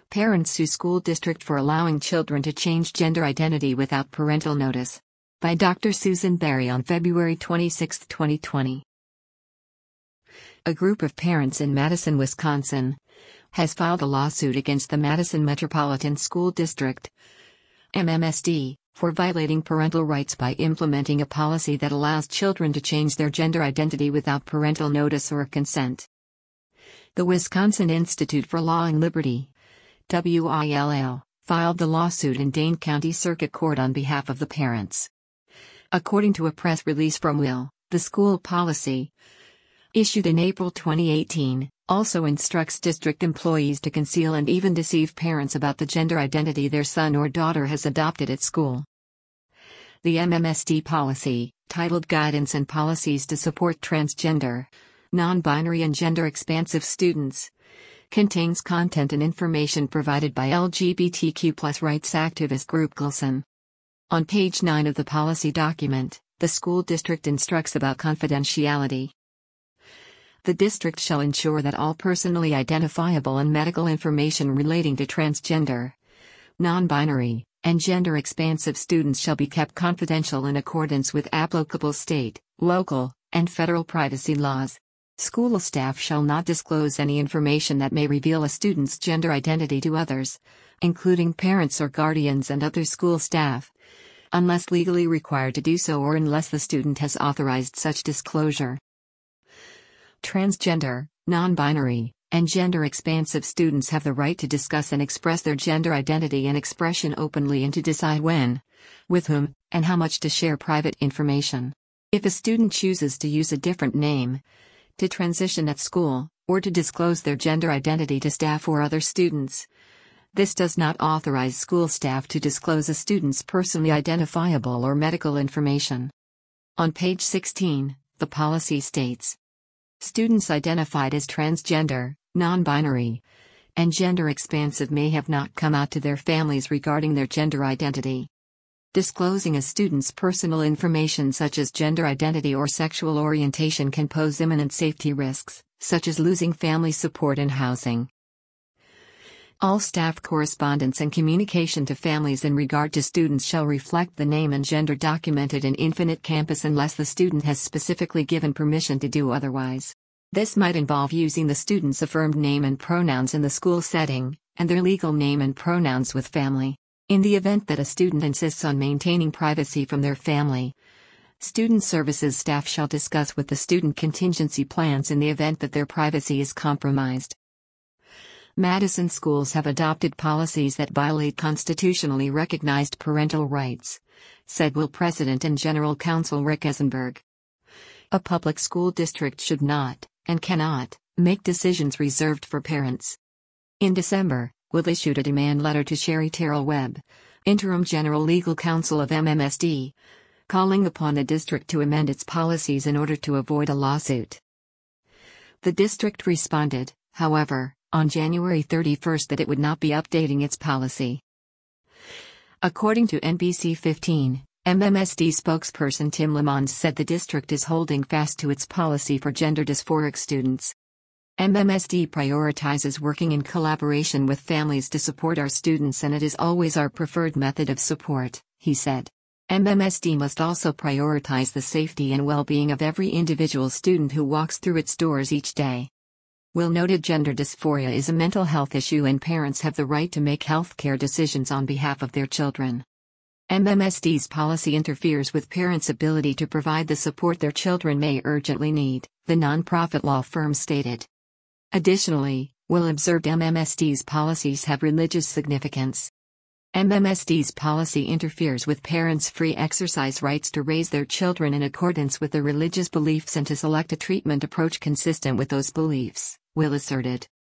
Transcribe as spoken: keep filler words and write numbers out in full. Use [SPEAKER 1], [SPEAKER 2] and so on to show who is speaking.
[SPEAKER 1] Parents sue school district for allowing children to change gender identity without parental notice. By Doctor Susan Berry on February twenty-sixth, twenty twenty. A group of parents in Madison, Wisconsin, has filed a lawsuit against the Madison Metropolitan School District, M M S D, for violating parental rights by implementing a policy that allows children to change their gender identity without parental notice or consent. The Wisconsin Institute for Law and Liberty, W I L L, filed the lawsuit in Dane County Circuit Court on behalf of the parents. According to a press release from W I L L, the school policy, issued in April twenty eighteen, also instructs district employees to conceal and even deceive parents about the gender identity their son or daughter has adopted at school. The M M S D policy, titled Guidance and Policies to Support Transgender, Non-Binary and Gender-Expansive Students, contains content and information provided by L G B T Q plus rights activist group GLSEN. On page nine of the policy document, the school district instructs about confidentiality. The district shall ensure that all personally identifiable and medical information relating to transgender, non-binary, and gender-expansive students shall be kept confidential in accordance with applicable state, local, and federal privacy laws. School staff shall not disclose any information that may reveal a student's gender identity to others, including parents or guardians and other school staff, unless legally required to do so or unless the student has authorized such disclosure. Transgender, non-binary, and gender-expansive students have the right to discuss and express their gender identity and expression openly and to decide when, with whom, and how much to share private information. If a student chooses to use a different name, to transition at school, or to disclose their gender identity to staff or other students, this does not authorize school staff to disclose a student's personally identifiable or medical information. On page sixteen, the policy states, students identified as transgender, non-binary, and gender-expansive may have not come out to their families regarding their gender identity. Disclosing a student's personal information such as gender identity or sexual orientation can pose imminent safety risks, such as losing family support and housing. All staff correspondence and communication to families in regard to students shall reflect the name and gender documented in Infinite Campus unless the student has specifically given permission to do otherwise. This might involve using the student's affirmed name and pronouns in the school setting, and their legal name and pronouns with family. In the event that a student insists on maintaining privacy from their family, student services staff shall discuss with the student contingency plans in the event that their privacy is compromised. Madison schools have adopted policies that violate constitutionally recognized parental rights, said W I L President and General Counsel Rick Eisenberg. A public school district should not, and cannot, make decisions reserved for parents. In December, W I L issued a demand letter to Sherry Terrell Webb, Interim General Legal Counsel of M M S D, calling upon the district to amend its policies in order to avoid a lawsuit. The district responded, however, on January thirty-first that it would not be updating its policy. According to N B C fifteen, M M S D spokesperson Tim Lamons said the district is holding fast to its policy for gender dysphoric students. M M S D prioritizes working in collaboration with families to support our students, and it is always our preferred method of support, he said. M M S D must also prioritize the safety and well-being of every individual student who walks through its doors each day. W I L noted gender dysphoria is a mental health issue and parents have the right to make healthcare decisions on behalf of their children. M M S D's policy interferes with parents' ability to provide the support their children may urgently need, the nonprofit law firm stated. Additionally, W I L observed M M S D's policies have religious significance. M M S D's policy interferes with parents' free exercise rights to raise their children in accordance with their religious beliefs and to select a treatment approach consistent with those beliefs, W I L asserted.